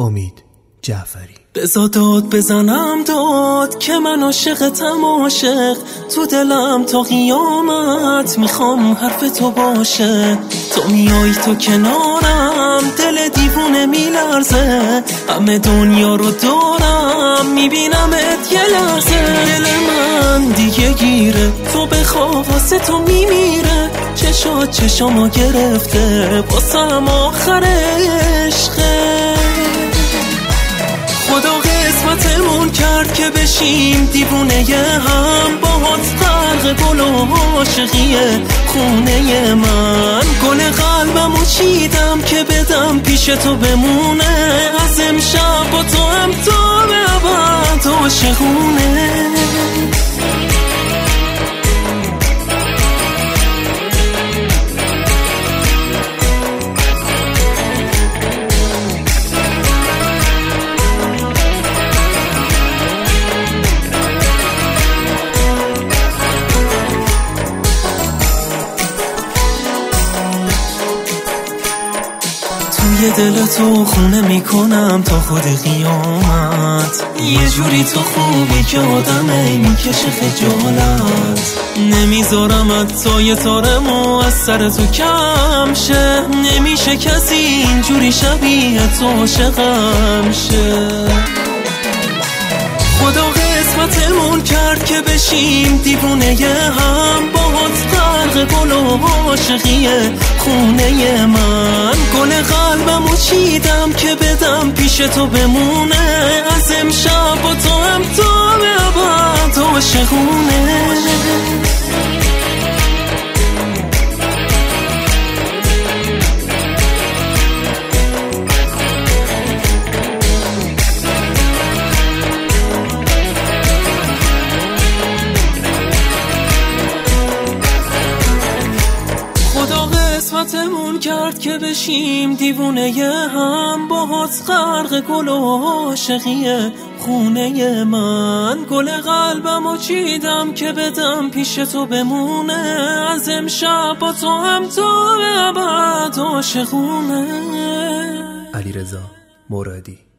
امید جعفری. بزا داد بزنم داد که من عاشقتم عاشق، تو دلم تا قیامت میخوام حرف تو باشه. تو میای تو کنارم دل دیوونه میلرزه، همه دنیا رو دارم میبینمت یه لحظه. دل من دیگه گیره تو بخواه واسه تو میمیره، چشامو گرفته واسم آخر عشقه. خدا قسمتمون کرد که بشیم دیوونه هم، باهات غرق گل و عاشقیه خونه من. گل قلبمو چیدم که بدم پیش تو بمونه، از امشب با تو هم تا به ابد عاشقونه. توی دل تو خونه میکنم تا خود قیامت، یه جوری تو خوبی که آدمه میکشه خجالت. نمیذارمت تا یه تارمو از سر تو کم شه، نمیشه کسی اینجوری شبیه تو عاشقم شه. خدا قسمتمون کرد که بشیم دیوونه هم، باهات غرق گل و عاشقیه خونه من. گل قلبمو چیدم که بدم پیش تو بمونه، از امشب با تو هم تا به ابد عاشقونه. قسمتمون کرد که بشیم دیوونه هم، باهات غرق گل و عاشقیه خونه من. گل قلبمو چیدم که بدم پیش تو بمونه، از امشب با تو هم تا به ابد عاشقونه. علیرضا مرادی.